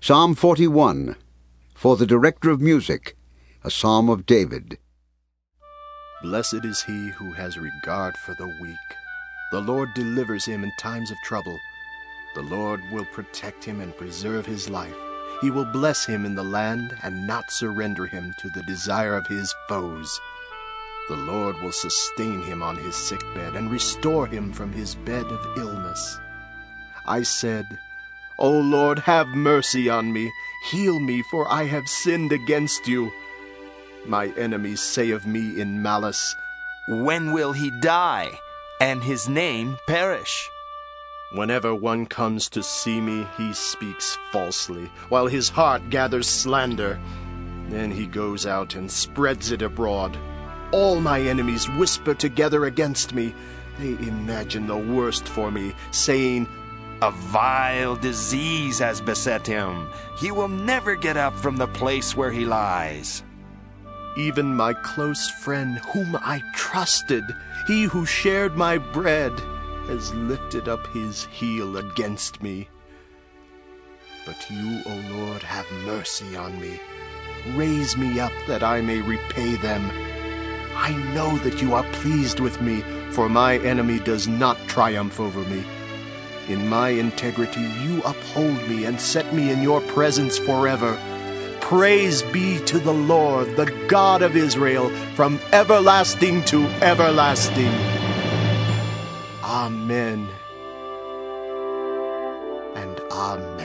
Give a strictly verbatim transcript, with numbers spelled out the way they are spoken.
Psalm forty-one, for the director of music, a psalm of David. Blessed is he who has regard for the weak. The Lord delivers him in times of trouble. The Lord will protect him and preserve his life. He will bless him in the land and not surrender him to the desire of his foes. The Lord will sustain him on his sickbed and restore him from his bed of illness. I said, O Lord, have mercy on me. Heal me, for I have sinned against you. My enemies say of me in malice, when will he die, and his name perish? Whenever one comes to see me, he speaks falsely, while his heart gathers slander. Then he goes out and spreads it abroad. All my enemies whisper together against me. They imagine the worst for me, saying, a vile disease has beset him. He will never get up from the place where he lies. Even my close friend, whom I trusted, he who shared my bread, has lifted up his heel against me. But you, O Lord, have mercy on me. Raise me up that I may repay them. I know that you are pleased with me, for my enemy does not triumph over me. In my integrity you uphold me and set me in your presence forever. Praise be to the Lord, the God of Israel, from everlasting to everlasting. Amen and amen.